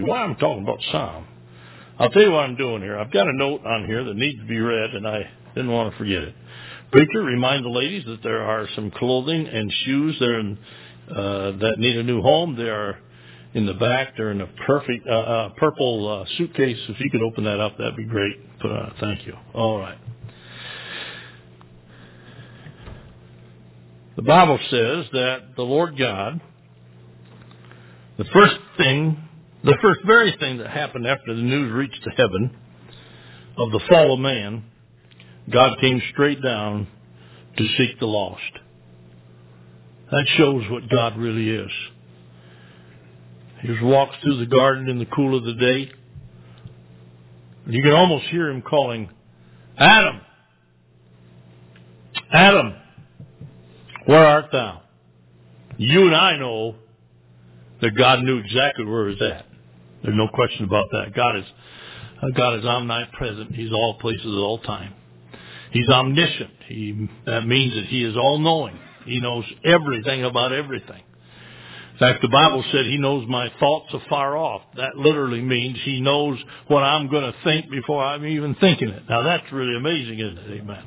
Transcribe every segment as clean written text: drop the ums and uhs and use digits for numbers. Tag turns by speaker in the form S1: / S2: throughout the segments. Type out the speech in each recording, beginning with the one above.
S1: Why I'm talking about Psalm. I'll tell you what I'm doing here. I've got a note on here that needs to be read, and I didn't want to forget it. Preacher, remind the ladies that there are some clothing and shoes there that need a new home. They are in the back. They're in a perfect purple suitcase. If you could open that up, that'd be great. Thank you. All right. The Bible says that the Lord God, the first very thing that happened after the news reached to heaven of the fall of man, God came straight down to seek the lost. That shows what God really is. He just walks through the garden in the cool of the day. You can almost hear him calling, Adam, Adam, where art thou? You and I know that God knew exactly where he was at. There's no question about that. God is omnipresent. He's all places at all time. He's omniscient. That means that he is all-knowing. He knows everything about everything. In fact, the Bible said he knows my thoughts afar off. That literally means he knows what I'm going to think before I'm even thinking it. Now, that's really amazing, isn't it? Amen.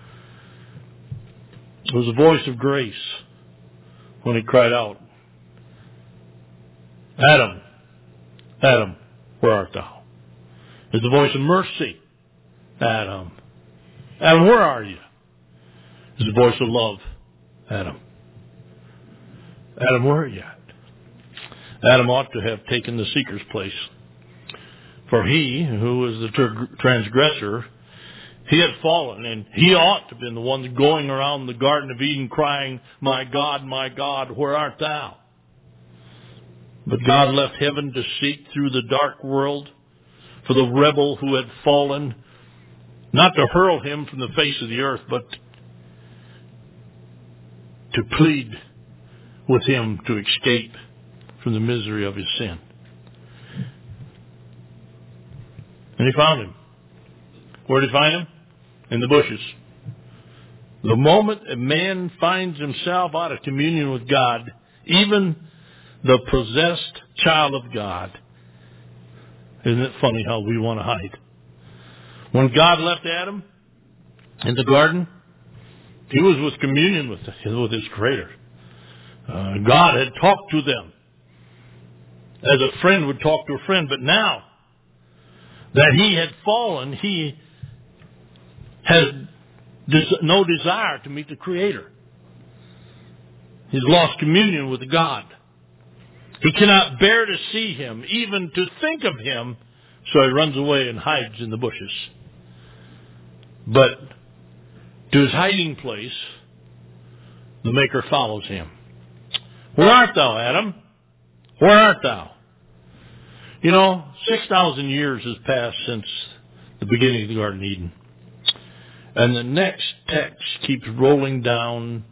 S1: It was a voice of grace when he cried out, Adam, Adam, where art thou? It's the voice of mercy. Adam, Adam, where are you? It's the voice of love. Adam, Adam, where are you at? Adam ought to have taken the seeker's place. For he, who was the transgressor, he had fallen, and he ought to have been the one going around the Garden of Eden crying, my God, where art thou? But God left heaven to seek through the dark world for the rebel who had fallen, not to hurl him from the face of the earth, but to plead with him to escape from the misery of his sin. And he found him. Where did he find him? In the bushes. The moment a man finds himself out of communion with God, even the possessed child of God, isn't it funny how we want to hide? When God left Adam in the garden, he was with communion with his Creator. God had talked to them as a friend would talk to a friend, but now that he had fallen, he has no desire to meet the Creator. He's lost communion with God. He cannot bear to see him, even to think of him, so he runs away and hides in the bushes. But to his hiding place, the Maker follows him. Where art thou, Adam? Where art thou? 6,000 years has passed since the beginning of the Garden of Eden. And the next text keeps rolling down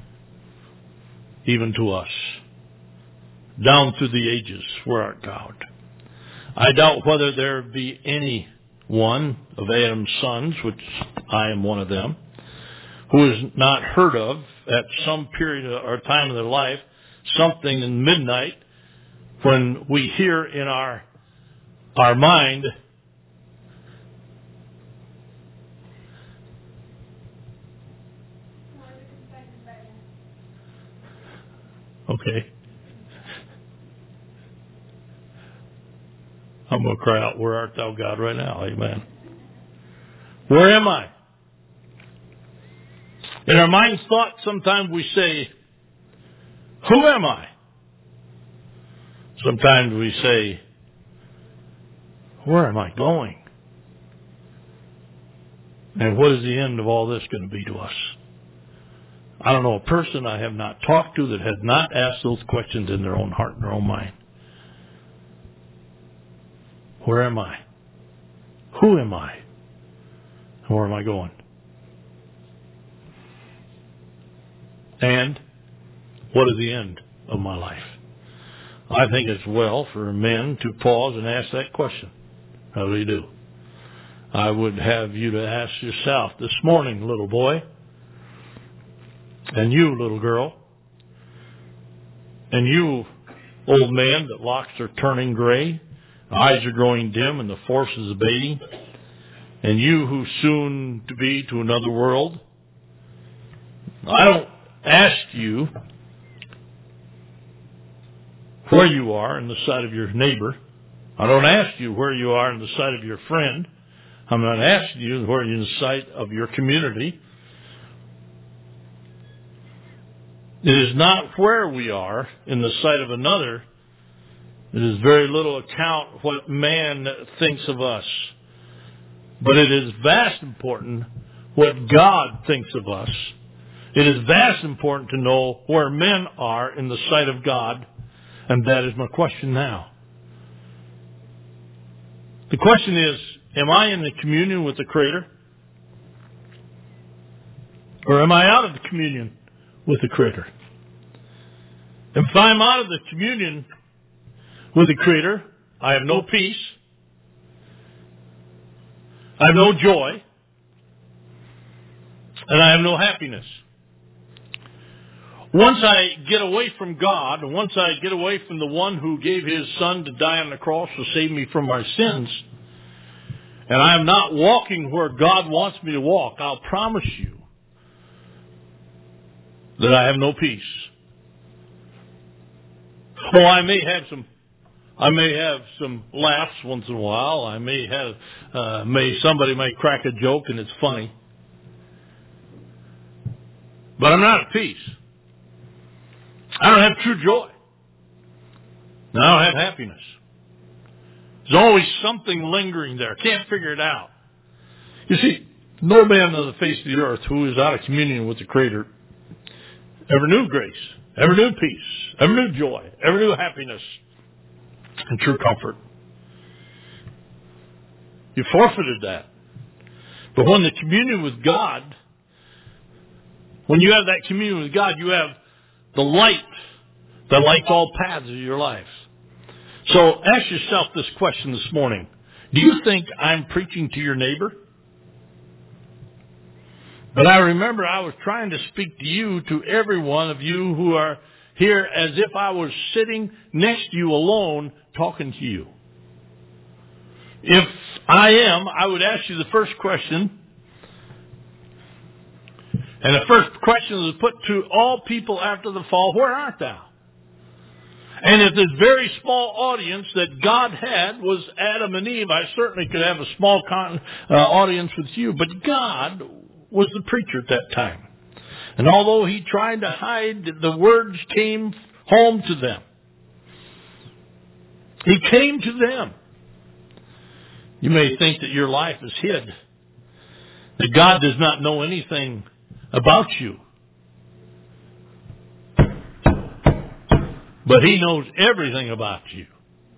S1: even to us. Down through the ages, where art thou? I doubt whether there be any one of Adam's sons, which I am one of them, who is not heard of at some period or time of their life, something in midnight, when we hear in our mind, okay, I'm going to cry out, where art thou, God, right now? Amen. Where am I? In our mind's thought, sometimes we say, who am I? Sometimes we say, where am I going? And what is the end of all this going to be to us? I don't know a person I have not talked to that has not asked those questions in their own heart and their own mind. Where am I? Who am I? And where am I going? And what is the end of my life? I think it's well for men to pause and ask that question. I really do. I would have you to ask yourself this morning, little boy, and you, little girl, and you, old man that locks are turning gray, Eyes are growing dim and the force is abating. And you who soon to be to another world, I don't ask you where you are in the sight of your neighbor. I don't ask you where you are in the sight of your friend. I'm not asking you where you're in the sight of your community. It is not where we are in the sight of another. It is very little account what man thinks of us. But it is vast important what God thinks of us. It is vast important to know where men are in the sight of God. And that is my question now. The question is, am I in the communion with the Creator? Or am I out of the communion with the Creator? If I'm out of the communion with the Creator, I have no peace. I have no joy. And I have no happiness. Once I get away from God, and once I get away from the one who gave His Son to die on the cross to save me from my sins, and I am not walking where God wants me to walk, I'll promise you that I have no peace. Oh, I may have some laughs once in a while. I may have, somebody might crack a joke and it's funny. But I'm not at peace. I don't have true joy. I don't have happiness. There's always something lingering there. Can't figure it out. You see, no man on the face of the earth who is out of communion with the Creator ever knew grace, ever knew peace, ever knew joy, ever knew happiness and true comfort. You forfeited that. But when the communion with God, when you have that communion with God, you have the light that lights all paths of your life. So ask yourself this question this morning. Do you think I'm preaching to your neighbor? But I remember I was trying to speak to you, to every one of you who are here, as if I was sitting next to you alone talking to you. If I am, I would ask you the first question. And the first question was put to all people after the fall, where art thou? And if this very small audience that God had was Adam and Eve, I certainly could have a small audience with you. But God was the preacher at that time. And although He tried to hide, the words came home to them. He came to them. You may think that your life is hid, that God does not know anything about you. But He knows everything about you.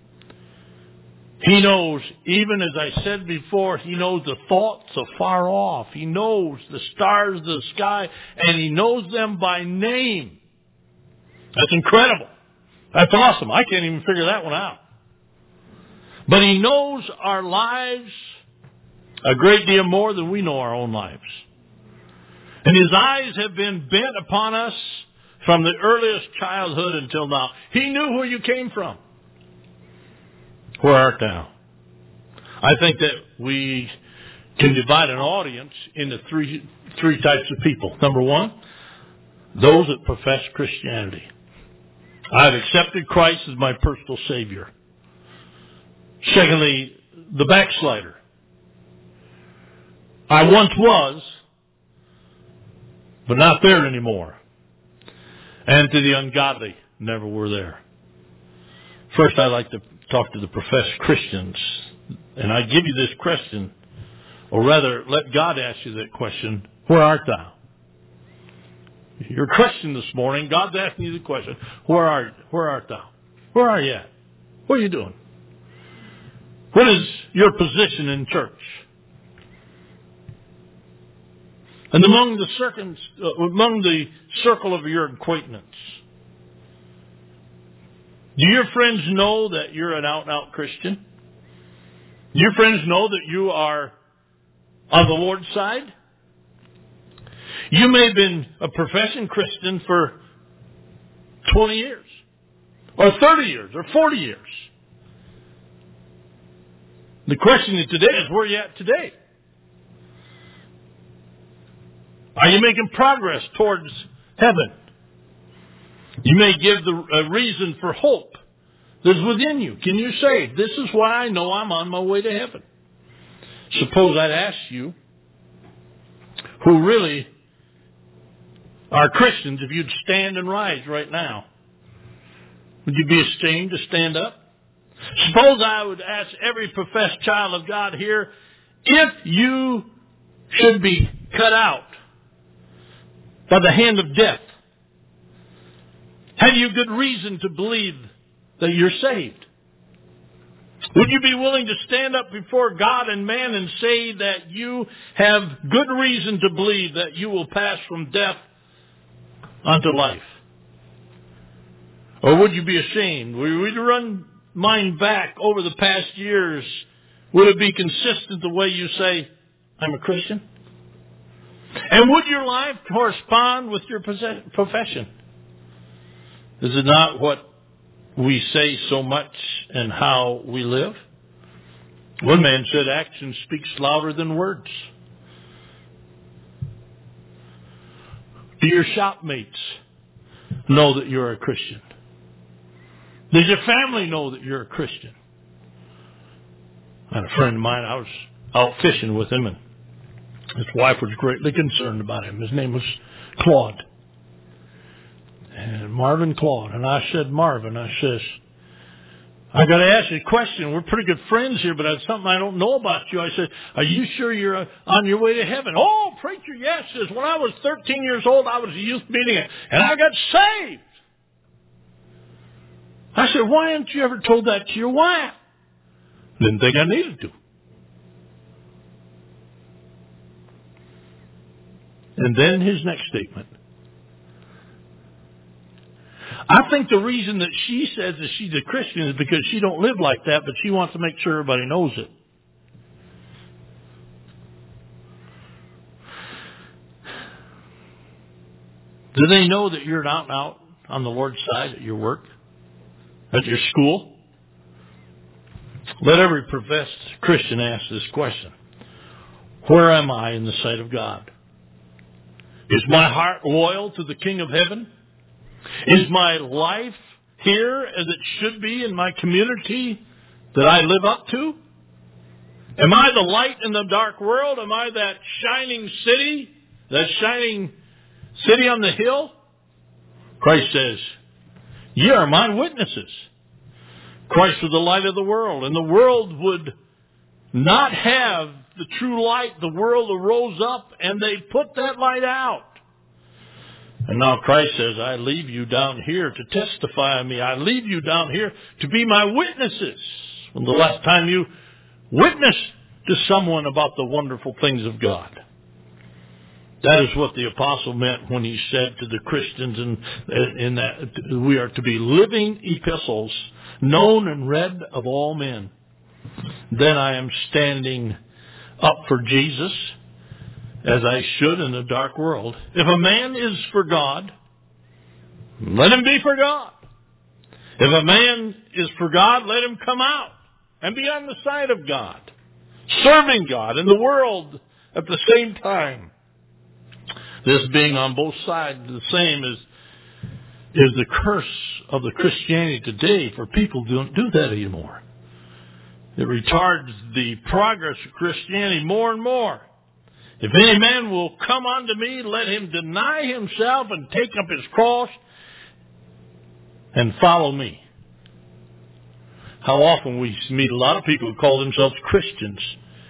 S1: He knows, even as I said before, He knows the thoughts afar off. He knows the stars of the sky, and He knows them by name. That's incredible. That's awesome. I can't even figure that one out. But He knows our lives a great deal more than we know our own lives. And His eyes have been bent upon us from the earliest childhood until now. He knew where you came from. Where art thou? I think that we can divide an audience into three types of people. Number one, those that profess Christianity. I've accepted Christ as my personal Savior. Secondly, the backslider. I once was, but not there anymore. And to the ungodly, never were there. First, I'd like to talk to the professed Christians. And I give you this question, or rather, let God ask you that question, where art thou? Your question this morning, God's asking you the question, where art thou? Where are you at? What are you doing? What is your position in church? And among the circle of your acquaintance, do your friends know that you're an out-and-out Christian? Do your friends know that you are on the Lord's side? You may have been a professing Christian for 20 years, or 30 years, or 40 years. The question today is, where are you at today? Are you making progress towards heaven? You may give a reason for hope that's within you. Can you say, this is why I know I'm on my way to heaven? Suppose I'd ask you, who really are Christians, if you'd stand and rise right now, would you be ashamed to stand up? Suppose I would ask every professed child of God here, if you should be cut out by the hand of death, have you good reason to believe that you're saved? Would you be willing to stand up before God and man and say that you have good reason to believe that you will pass from death unto life? Or would you be ashamed? Would you run mind back over the past years? Would it be consistent the way you say, I'm a Christian? And would your life correspond with your profession? Is it not what we say so much and how we live? One man said, action speaks louder than words. Do your shopmates know that you're a Christian? Does your family know that you're a Christian? I had a friend of mine, I was out fishing with him, and his wife was greatly concerned about him. His name was Claude. And Marvin Claude. And I said, Marvin, I says, I got to ask you a question. We're pretty good friends here, but it's something I don't know about you. I said, are you sure you're on your way to heaven? Oh, preacher, yes. Says, when I was 13 years old, I was at a youth meeting, and I got saved. I said, why haven't you ever told that to your wife? Didn't think I needed to. And then his next statement. I think the reason that she says that she's a Christian is because she don't live like that, but she wants to make sure everybody knows it. Do they know that you're out and out on the Lord's side at your work, at your school? Let every professed Christian ask this question. Where am I in the sight of God? Is my heart loyal to the King of Heaven? Is my life here as it should be in my community that I live up to? Am I the light in the dark world? Am I that shining city on the hill? Christ says, ye are my witnesses. Christ was the light of the world, and the world would not have the true light. The world arose up, and they put that light out. And now Christ says, I leave you down here to testify on me. I leave you down here to be my witnesses. When the last time you witnessed to someone about the wonderful things of God? That is what the apostle meant when he said to the Christians in that we are to be living epistles, known and read of all men. Then I am standing up for Jesus, as I should in a dark world. If a man is for God, let him be for God. If a man is for God, let him come out and be on the side of God, serving God and the world at the same time. This being on both sides the same is the curse of the Christianity today, for people don't do that anymore. It retards the progress of Christianity more and more. If any man will come unto me, let him deny himself and take up his cross and follow me. How often we meet a lot of people who call themselves Christians.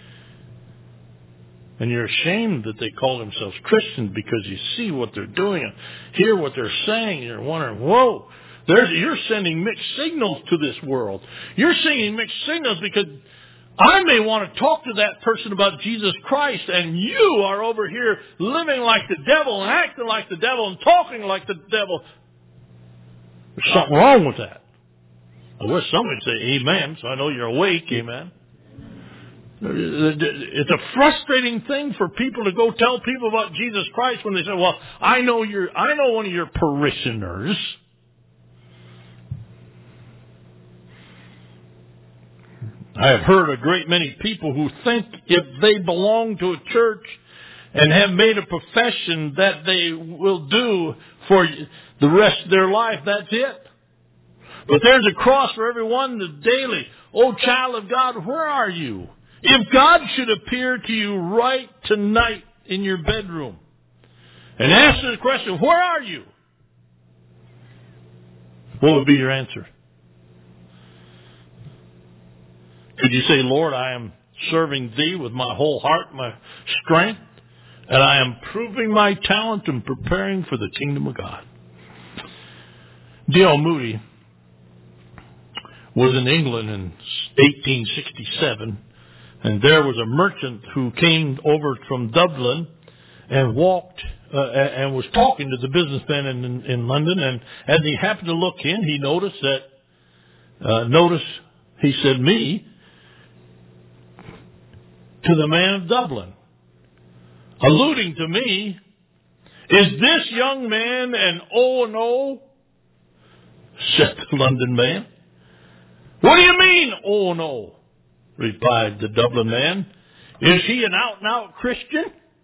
S1: And you're ashamed that they call themselves Christians because you see what they're doing and hear what they're saying. And you're wondering, whoa, you're sending mixed signals to this world. You're sending mixed signals because I may want to talk to that person about Jesus Christ, and you are over here living like the devil and acting like the devil and talking like the devil. There's something wrong with that. I wish somebody would say amen, so I know you're awake, amen. It's a frustrating thing for people to go tell people about Jesus Christ when they say, well, I know one of your parishioners. I have heard a great many people who think if they belong to a church and have made a profession that they will do for the rest of their life, that's it. But there's a cross for everyone daily. Oh, child of God, where are you? If God should appear to you right tonight in your bedroom and answer the question, where are you? What would be your answer? Could you say, Lord, I am serving Thee with my whole heart, my strength, and I am proving my talent and preparing for the kingdom of God? D.L. Moody was in England in 1867, and there was a merchant who came over from Dublin and walked and was talking to the businessmen in London, and as he happened to look in, he noticed that, he said, me, to the man of Dublin, alluding to me, is this young man an O&O? Said the London man. What do you mean, O&O? Replied the Dublin man. Is he an out-and-out Christian?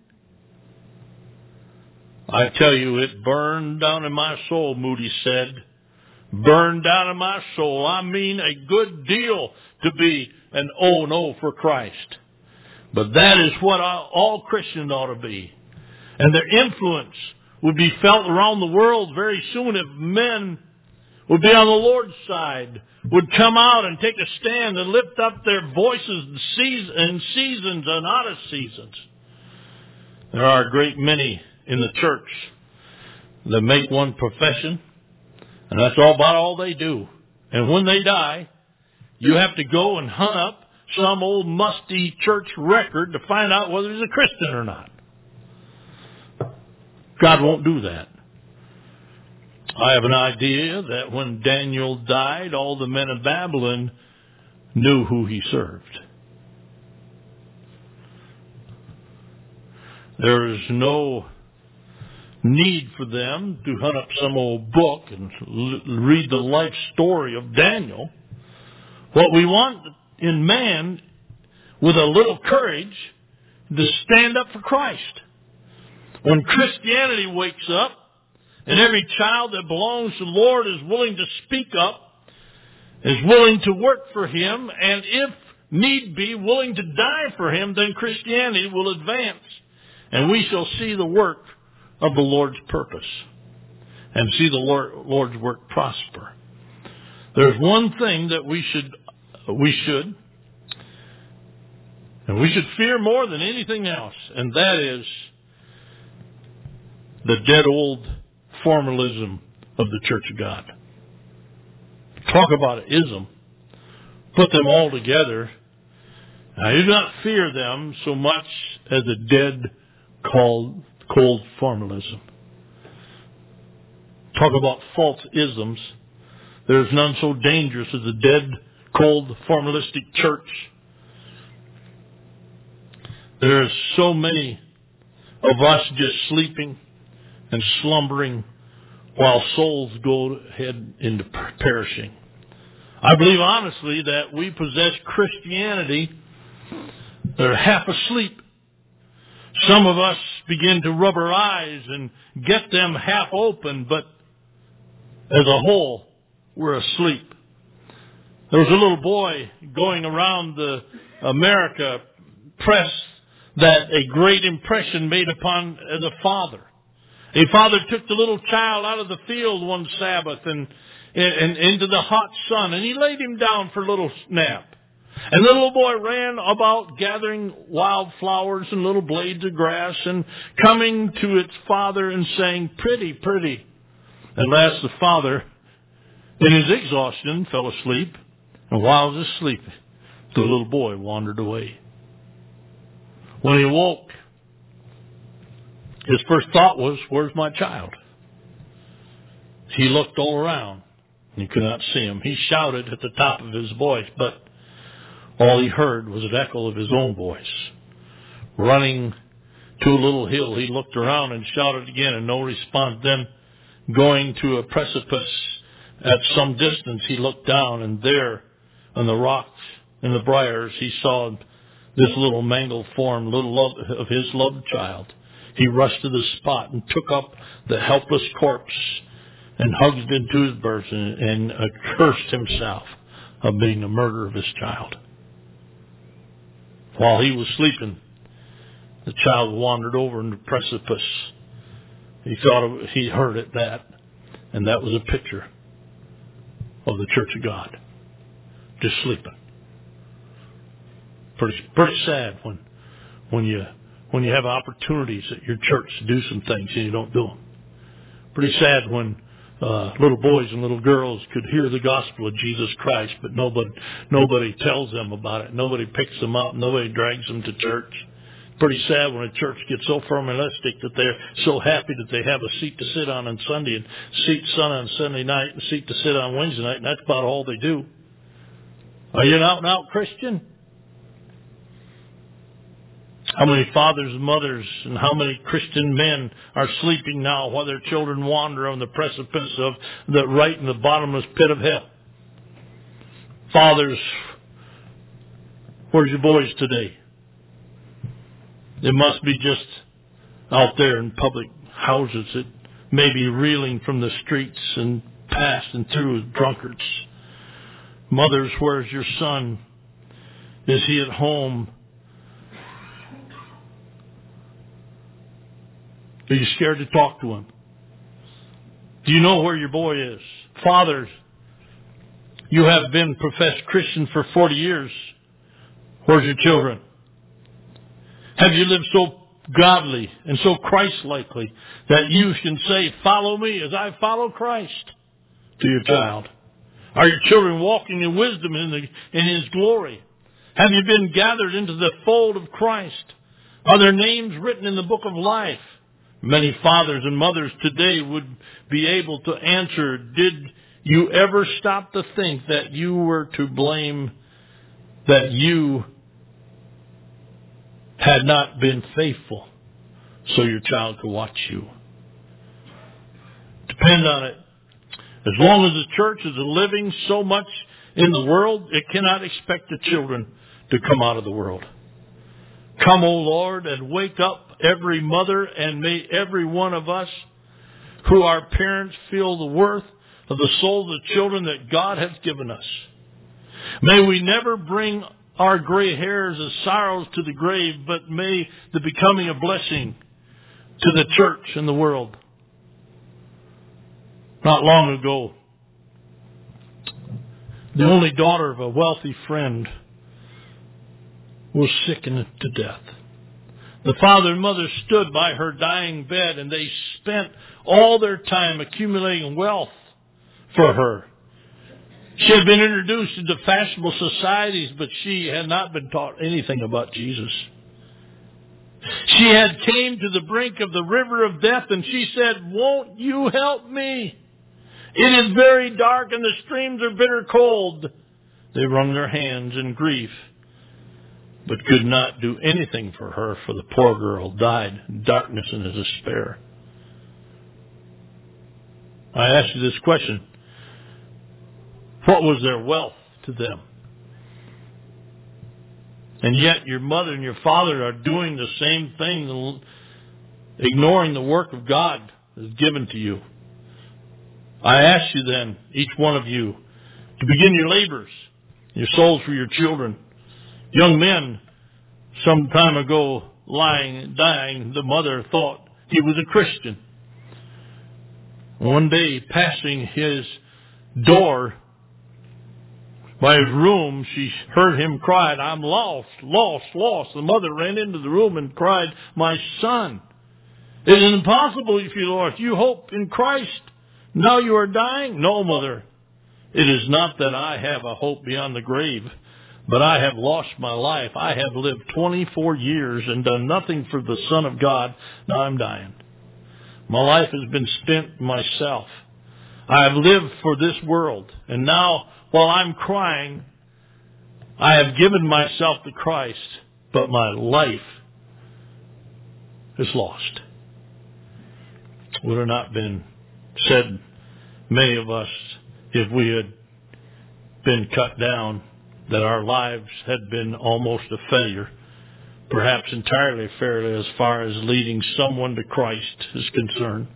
S1: I tell you, it burned down in my soul, Moody said. Burned down in my soul. I mean a good deal to be an O&O for Christ. But that is what all Christians ought to be. And their influence would be felt around the world very soon if men would be on the Lord's side, would come out and take a stand and lift up their voices in seasons and out of seasons. There are a great many in the church that make one profession, and that's about all they do. And when they die, you have to go and hunt up some old musty church record to find out whether he's a Christian or not. God won't do that. I have an idea that when Daniel died, all the men of Babylon knew who he served. There is no need for them to hunt up some old book and read the life story of Daniel. What we want in man, with a little courage, to stand up for Christ. When Christianity wakes up, and every child that belongs to the Lord is willing to speak up, is willing to work for Him, and if need be, willing to die for Him, then Christianity will advance. And we shall see the work of the Lord's purpose and see the Lord's work prosper. There's one thing that we should fear more than anything else, and that is the dead old formalism of the Church of God. Talk about an ism. Put them all together. I do not fear them so much as a dead, cold formalism. Talk about false isms. There's none so dangerous as a dead, cold, formalistic church. There's so many of us just sleeping and slumbering while souls go ahead into perishing. I believe honestly that we possess Christianity that are half asleep. Some of us begin to rub our eyes and get them half open, but as a whole, we're asleep. There was a little boy going around America press that a great impression made upon the father. A father took the little child out of the field one Sabbath and into the hot sun, and he laid him down for a little nap. And the little boy ran about gathering wildflowers and little blades of grass and coming to its father and saying, "Pretty, pretty." At last the father, in his exhaustion, fell asleep, and while he was asleep, the little boy wandered away. When he awoke, his first thought was, "Where's my child?" He looked all around. He could not see him. He shouted at the top of his voice, but all he heard was an echo of his own voice. Running to a little hill, he looked around and shouted again, and no response. Then, going to a precipice at some distance, he looked down, and there on the rocks in the briars, he saw this little mangled form, of his loved child. He rushed to the spot and took up the helpless corpse and hugged it into his bosom and accursed himself of being the murderer of his child. While he was sleeping, the child wandered over in the precipice. He thought he heard it that, and that was a picture of the Church of God, just sleeping. Pretty sad when you have opportunities at your church to do some things and you don't do them. Pretty sad when little boys and little girls could hear the gospel of Jesus Christ, but nobody tells them about it. Nobody picks them up. Nobody drags them to church. Pretty sad when a church gets so formalistic that they're so happy that they have a seat to sit on Sunday and seat on Sunday night and seat to sit on Wednesday night, and that's about all they do. Are you an out-and-out Christian? How many fathers and mothers and how many Christian men are sleeping now while their children wander on the precipice of the right in the bottomless pit of hell? Fathers, where's your boys today? They must be just out there in public houses that may be reeling from the streets and passing through as drunkards. Mothers, where's your son? Is he at home? Are you scared to talk to him? Do you know where your boy is? Fathers, you have been professed Christian for 40 years. Where's your children? Have you lived so godly and so Christ-likely that you can say, follow me as I follow Christ to your child? Are your children walking in wisdom in His glory? Have you been gathered into the fold of Christ? Are their names written in the book of life? Many fathers and mothers today would be able to answer, did you ever stop to think that you were to blame, that you had not been faithful so your child could watch you? Depend on it. As long as the church is living so much in the world, it cannot expect the children to come out of the world. Come, O Lord, and wake up every mother, and may every one of us who are parents feel the worth of the souls of the children that God has given us. May we never bring our gray hairs as sorrows to the grave, but may the becoming a blessing to the church and the world. Not long ago, the only daughter of a wealthy friend was sickened to death. The father and mother stood by her dying bed, and they spent all their time accumulating wealth for her. She had been introduced into fashionable societies, but she had not been taught anything about Jesus. She had came to the brink of the river of death, and she said, won't you help me? It is very dark, and the streams are bitter cold. They wrung their hands in grief, but could not do anything for her, for the poor girl died in darkness and in despair. I ask you this question. What was their wealth to them? And yet your mother and your father are doing the same thing, ignoring the work of God that is given to you. I ask you then, each one of you, to begin your labors, your souls for your children. Young men, some time ago, dying, the mother thought he was a Christian. One day, passing his door by his room, she heard him cry, I'm lost, lost, lost. The mother ran into the room and cried, my son, it is impossible if you, Lord. You hope in Christ. Now you are dying? No, mother. It is not that I have a hope beyond the grave, but I have lost my life. I have lived 24 years and done nothing for the Son of God. Now I'm dying. My life has been spent myself. I have lived for this world. And now, while I'm crying, I have given myself to Christ, but my life is lost. Would have not been said, many of us, if we had been cut down that our lives had been almost a failure, perhaps entirely a failure as far as leading someone to Christ is concerned.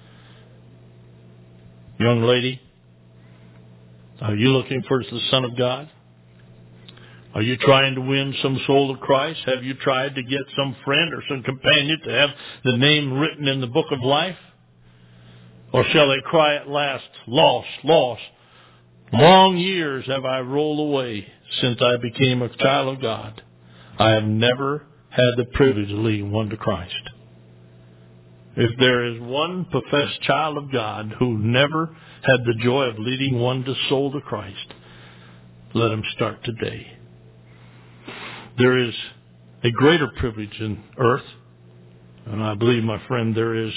S1: Young lady, are you looking for the Son of God? Are you trying to win some soul to Christ? Have you tried to get some friend or some companion to have the name written in the book of life? Or shall they cry at last, lost, lost? Long years have I rolled away since I became a child of God. I have never had the privilege of leading one to Christ. If there is one professed child of God who never had the joy of leading one to soul to Christ, let him start today. There is a greater privilege in earth, and I believe, my friend, there is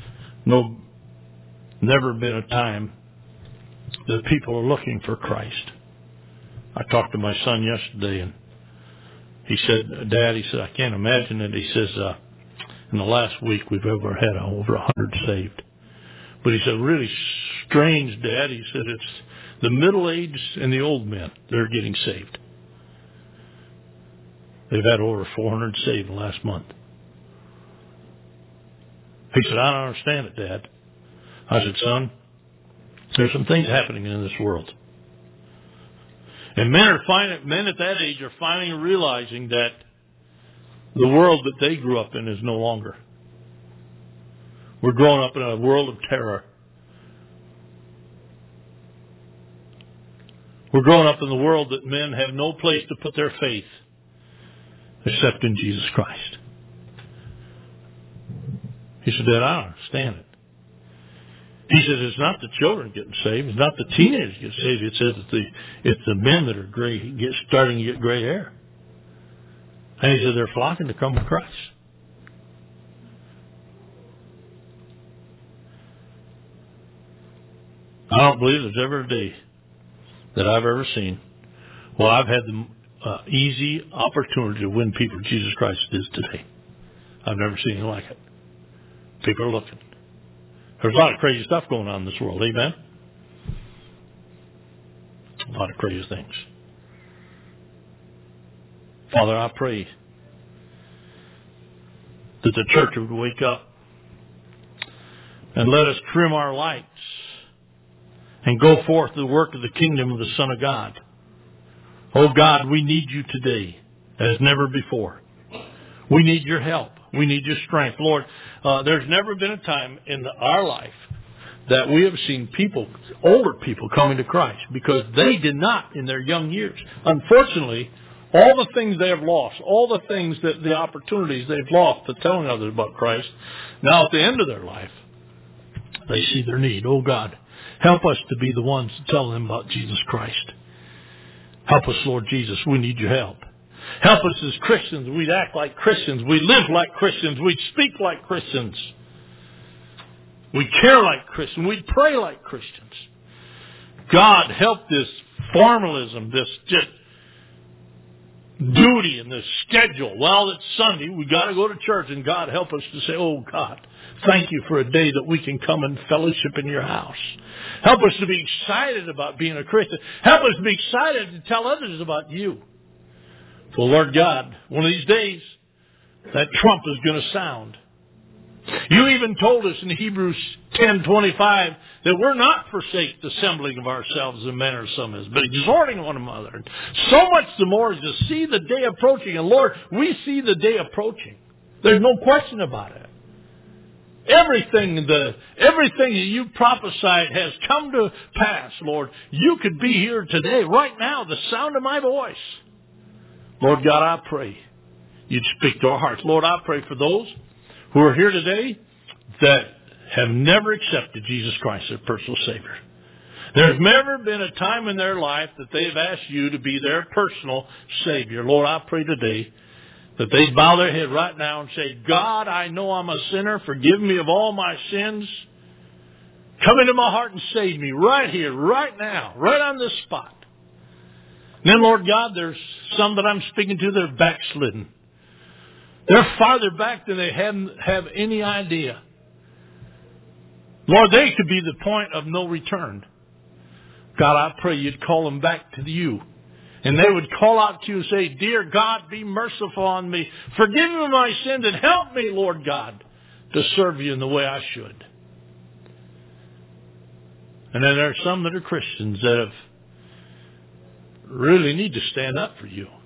S1: never been a time that people are looking for Christ. I talked to my son yesterday, and he said, Dad, he said, I can't imagine it. He says, in the last week we've ever had over 100 saved. But he said, really strange, Dad. He said, it's the middle-aged and the old men that are getting saved. They've had over 400 saved in the last month. He said, I don't understand it, Dad. I said, son, there's some things happening in this world. And men at that age are finally realizing that the world that they grew up in is no longer. We're growing up in a world of terror. We're growing up in the world that men have no place to put their faith except in Jesus Christ. He said, Dad, I don't understand it. He says it's not the children getting saved. It's not the teenagers getting saved. It says it's the men that are starting to get gray hair. And he said they're flocking to come to Christ. I don't believe there's ever a day that I've ever seen where I've had the easy opportunity to win people to Jesus Christ as is today. I've never seen anything like it. People are looking. There's a lot of crazy stuff going on in this world, amen? A lot of crazy things. Father, I pray that the church would wake up and let us trim our lights and go forth to the work of the kingdom of the Son of God. Oh God, we need you today as never before. We need your help. We need your strength. Lord, there's never been a time in our life that we have seen older people coming to Christ because they did not in their young years. Unfortunately, all the things they have lost, all the things the opportunities they've lost to telling others about Christ, now at the end of their life, they see their need. Oh God, help us to be the ones to tell them about Jesus Christ. Help us, Lord Jesus. We need your help. Help us as Christians. We'd act like Christians. We live like Christians. We'd speak like Christians. We care like Christians. We pray like Christians. God, help this formalism, this just duty and this schedule. Well, it's Sunday. We got to go to church, and God, help us to say, oh God, thank you for a day that we can come and fellowship in your house. Help us to be excited about being a Christian. Help us to be excited to tell others about you. So, Lord God, one of these days, that trump is going to sound. You even told us in Hebrews 10:25 that we're not forsake the assembling of ourselves in manner some is, but exhorting one another. So much the more as to see the day approaching. And Lord, we see the day approaching. There's no question about it. Everything that you prophesied has come to pass, Lord. You could be here today, right now, the sound of my voice. Lord God, I pray you'd speak to our hearts. Lord, I pray for those who are here today that have never accepted Jesus Christ as personal Savior. There's never been a time in their life that they've asked you to be their personal Savior. Lord, I pray today that they bow their head right now and say, God, I know I'm a sinner. Forgive me of all my sins. Come into my heart and save me right here, right now, right on this spot. Then, Lord God, there's some that I'm speaking to that are backslidden. They're farther back than they have any idea. Lord, they could be the point of no return. God, I pray you'd call them back to you And they would call out to you and say, Dear God, be merciful on me. Forgive me my sins and help me, Lord God, to serve you in the way I should. And then there are some that are Christians that really need to stand up for you.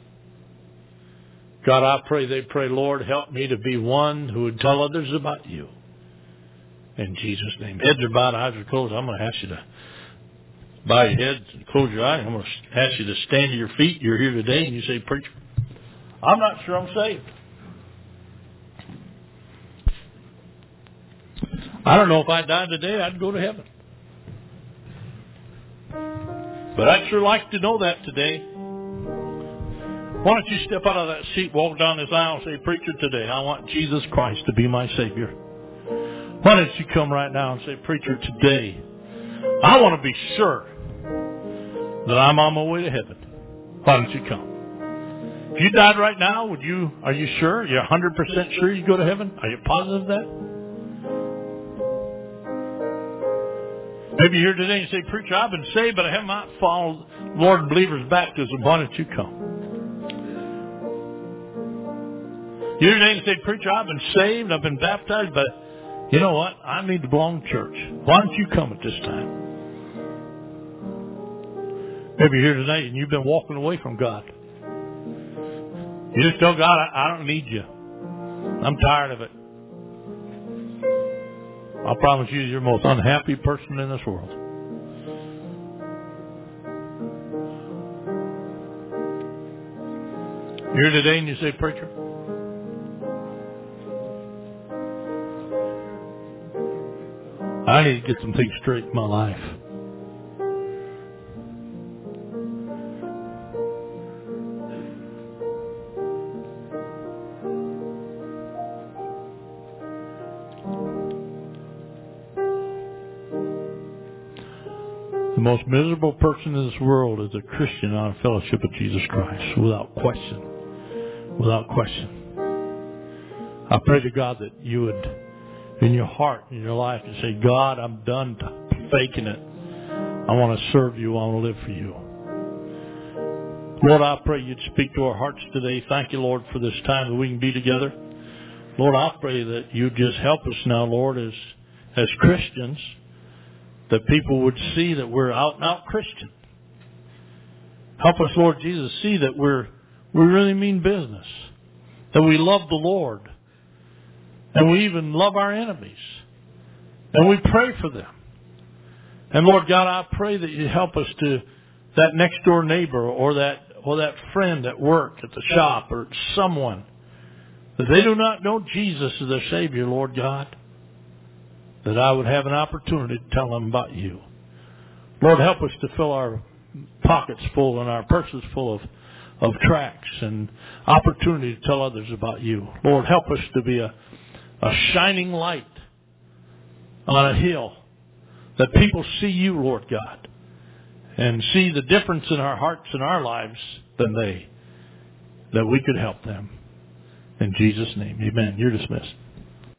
S1: God, I pray they pray, Lord, help me to be one who would tell others about you. In Jesus' name. Heads are bowed, eyes are closed. I'm going to ask you to bow your heads and close your eyes. I'm going to ask you to stand to your feet. You're here today and you say, Preacher, I'm not sure I'm saved. I don't know if I died today, I'd go to heaven. But I'd sure like to know that today. Why don't you step out of that seat, walk down this aisle and say, Preacher, today I want Jesus Christ to be my Savior. Why don't you come right now and say, Preacher, today I want to be sure that I'm on my way to heaven. Why don't you come? If you died right now, are you sure? You're 100% sure you go to heaven? Are you positive of that? Maybe you're here today and say, Preacher, I've been saved, but I have not followed Lord and believer's baptism. Why don't you come? You're here today and say, Preacher, I've been saved, I've been baptized, but you know what? I need to belong to church. Why don't you come at this time? Maybe you're here tonight and you've been walking away from God. You just tell God, I don't need you. I'm tired of it. I promise you, you're the most unhappy person in this world. You're here today and you say, Preacher, I need to get some things straight in my life. The most miserable person in this world is a Christian on a fellowship with Jesus Christ, without question. Without question. I pray to God that you would, in your heart, in your life, and say, God, I'm done faking it. I want to serve you. I want to live for you. Lord, I pray you'd speak to our hearts today. Thank you, Lord, for this time that we can be together. Lord, I pray that you'd just help us now, Lord, as Christians, that people would see that we're out and out Christian. Help us, Lord Jesus, see that we really mean business, that we love the Lord, and we even love our enemies, and we pray for them. And Lord God, I pray that you help us to that next door neighbor or that friend at work, at the shop, or someone that they do not know Jesus as their Savior, Lord God, that I would have an opportunity to tell them about you. Lord, help us to fill our pockets full and our purses full of tracts and opportunity to tell others about you. Lord, help us to be a shining light on a hill, that people see you, Lord God, and see the difference in our hearts and our lives than they, that we could help them. In Jesus' name, amen. You're dismissed.